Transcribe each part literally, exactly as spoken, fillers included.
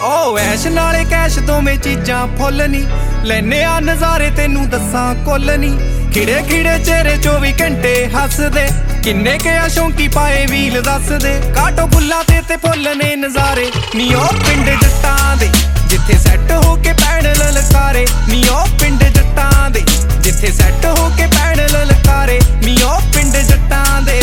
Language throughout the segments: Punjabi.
ओ ऐश नाले कैश दोवें चीजां फुल नी लैने आ नज़ारे तेनू दस्सां कुल नी खिड़े खिड़े चेहरे चौबी घंटे हसदे किन्ने के शौंकी पाए व्हील दस दे काटो फुल्लां ते ते फुल ने नज़ारे नी ओ पिंड जट्टां दे जिथे सैट हो के पैण ललकारे नी ओ पिंड जट्टां दे जिथे सैट हो के पैण ललकारे नी ओ पिंड जट्टां दे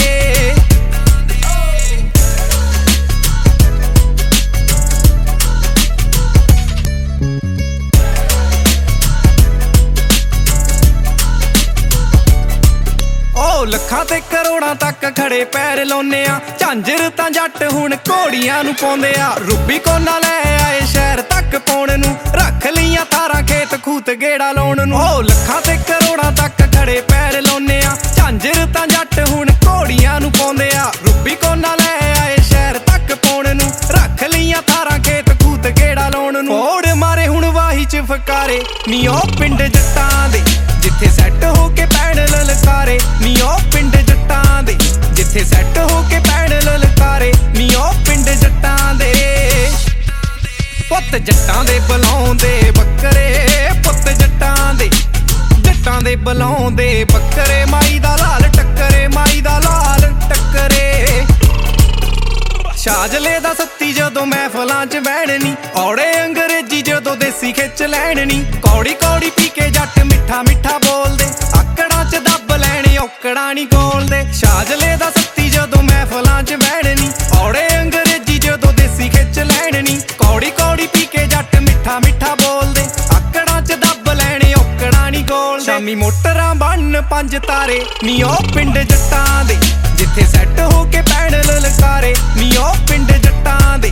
ਲੱਖਾਂ ਤੇ ਕਰੋੜਾਂ ਤੱਕ ਖੜੇ ਪੈਰ ਲਾਉਨੇ ਆ ਝਾਂਜਰ ਤਾਂ ਜੱਟ ਹੁਣ ਘੋੜੀਆਂ ਨੂੰ ਪਾਉਂਦੇ ਆ ਰੂਬੀ ਕੋਨਾ ਲੈ ਆਏ ਸ਼ਹਿਰ ਤੱਕ ਪਾਉਣ ਨੂੰ ਰੱਖ ਲਈਆਂ ਤਾਰਾਂ ਖੇਤ ਖੂਤ ਗੇੜਾ ਲਾਉਣ ਨੂੰ ਓ ਲੱਖਾਂ ਤੇ ਕਰੋੜਾਂ ਤੱਕ ਖੜੇ ਪੈਰ ਲਾਉਨੇ ਆ ਝਾਂਜਰ ਤਾਂ ਜੱਟ ਹੁਣ ਘੋੜੀਆਂ ਨੂੰ ਪਾਉਂਦੇ ਆ ਰੂਬੀ ਕੋਨਾ ਲੈ ਆਏ ਸ਼ਹਿਰ ਤੱਕ ਪਾਉਣ ਨੂੰ ਰੱਖ ਲਈਆਂ ਤਾਰਾਂ ਖੇਤ ਖੂਤ ਗੇੜਾ ਲਾਉਣ ਨੂੰ ਫੋੜ ਮਾਰੇ ਹੁਣ ਵਾਹੀ ਚ ਫਕਾਰੇ ਨੀ ਓ ਪਿੰਡ ਜੱਟਾਂ ਦੇ ਜਿੱਥੇ ਸੈੱਟ ਹੋ ਕੇ ਪੈਣ ਲਲਕਾਰੇ ਨੀ ਓ ਪਿੰਡ ਜੱਟਾਂ ਦੇ ਜਿੱਥੇ ਸੈੱਟ ਹੋ ਕੇ ਪੈਣ ਲਲਕਾਰੇ ਨੀ ਓ ਪਿੰਡ ਜੱਟਾਂ ਦੇ ਪੁੱਤ ਜੱਟਾਂ ਦੇ ਬੁਲਾਉਂਦੇ ਬੱਕਰੇ ਪੁੱਤ ਜੱਟਾਂ ਦੇ ਜੱਟਾਂ ਦੇ ਬੁਲਾਉਂਦੇ ਬੱਕਰੇ ਮਾਈ ਦਾ ਲਾਲ ਟੱਕਰੇ ਮਾਈ ਦਾ ਲਾਲ ਟੱਕਰੇ ਸ਼ਾਜਲੇ ਦਾ ਸੱਤੀ ਜਦੋਂ ਮਹਿਫਲਾਂ ਚ ਬਹਿਣਨੀ ਔੜੇ ਅੰਗਰੇਜ਼ੀ ਜਦੋਂ ਦੇਸੀ ਖਿੱਚ ਲੈਣਨੀ ਕੌੜੀ ਕੌੜੀ ਪੀ ਕੇ ਜੱਟ ਮਿੱਠਾ ਮਿੱਠਾ ਬੋਲਦੇ ਆਕੜਾਂ ਚ ਦੱਬ ਲੈਣੇ ਔਕੜਾਂ ਨੀ ਗੋਲਦੇ ਸ਼ਾਜਲੇ ਦਾ ਸੱਤੀ ਜਦੋਂ ਮਹਿਫਲਾਂ ਚ ਬਹਿਣਨੀ ਔੜੇ ਅੰਗਰੇਜ਼ੀ ਜਦੋਂ ਦੇਸੀ ਖਿੱਚ ਲੈਣਨੀ ਕੌੜੀ ਕੌੜੀ ਪੀ ਕੇ ਜੱਟ ਮਿੱਠਾ ਮਿੱਠਾ ਬੋਲਦੇ ਆਕੜਾਂ ਚ ਦੱਬ ਲੈਣੇ ਔਕੜਾਂ ਨੀ ਗੋਲਦੇ ਸ਼ਾਮੀ ਮੋਟਰਾਂ ਬੰਨ ਪੰਜ ਤਾਰੇ ਨੀ ਓ ਪਿੰਡ ਜੱਟਾਂ ਦੇ ਜਿੱਥੇ ਸੈੱਟ ਹੋ ਕੇ ਪੈਣ ਲਲਕਾਰੇ ਨੀ ਓ ਪਿੰਡ ਜੱਟਾਂ ਦੇ